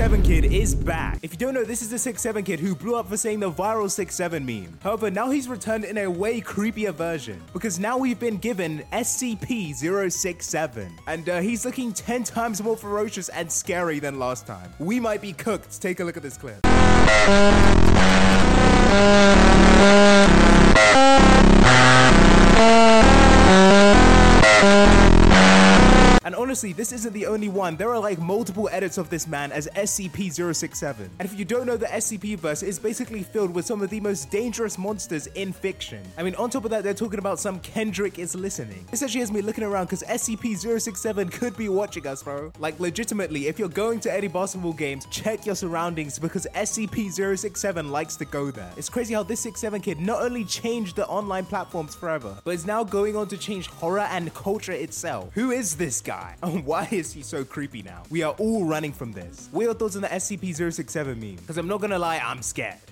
6'7" kid is back. If you don't know, this is the 6'7" kid who blew up for saying the viral 6'7" meme. However, now he's returned in a way creepier version, because now we've been given SCP-067, and he's looking 10 times more ferocious and scary than last time. We might be cooked. Take a look at this clip. And honestly, this isn't the only one. There are like multiple edits of this man as SCP-067. And if you don't know, the SCP-verse is basically filled with some of the most dangerous monsters in fiction. I mean, on top of that, they're talking about some Kendrick is listening. This actually has me looking around because SCP-067 could be watching us, bro. Like legitimately, if you're going to any basketball games, check your surroundings because SCP-067 likes to go there. It's crazy how this 67 kid not only changed the online platforms forever, but is now going on to change horror and culture itself. Who is this guy? And why is he so creepy now? We are all running from this. What are your thoughts on the SCP-067 meme? Because I'm not gonna lie, I'm scared.